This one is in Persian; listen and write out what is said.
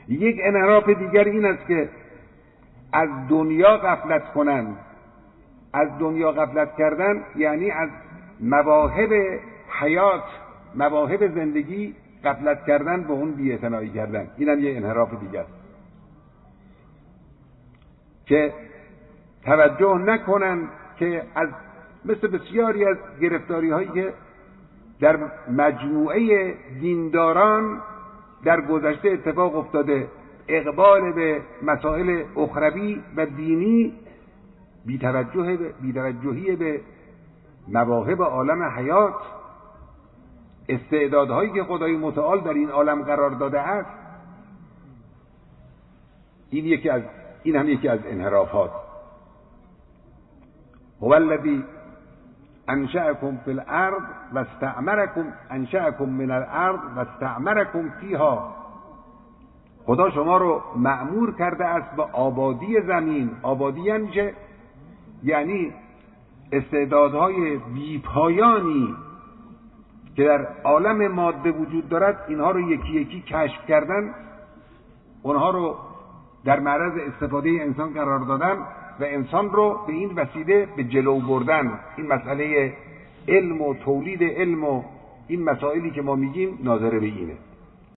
یک انحراف دیگر این است که از دنیا غفلت کنند. از دنیا غفلت کردن یعنی از مواهب حیات، مواهب زندگی غفلت کردن، به اون بی‌اعتنایی کردن. اینم یه انحراف دیگر که توجه نکنن که از مثل بسیاری از گرفتاری هایی که در مجموعه دینداران در گذشته اتفاق افتاده، اقبال به مسائل اخروی و دینی، بی‌توجهی به مواهب عالم حیات، استعدادهایی که خدای متعال در این عالم قرار داده است. این هم یکی از انحرافات. هو الذی انشأکم فی الارض و استعمرکم، انشأکم من الارض و استعمرکم فیها. خدا شما رو مأمور کرده است به آبادی زمین. آبادی یعنی استعدادهای بی‌پایانی که در عالم ماده وجود دارد، اینها رو یکی یکی کشف کردن، اونها رو در معرض استفاده انسان قرار دادن و انسان رو به این وسیله به جلو بردن. این مسئله علم و تولید علم و این مسائلی که ما میگیم ناظر به اینه.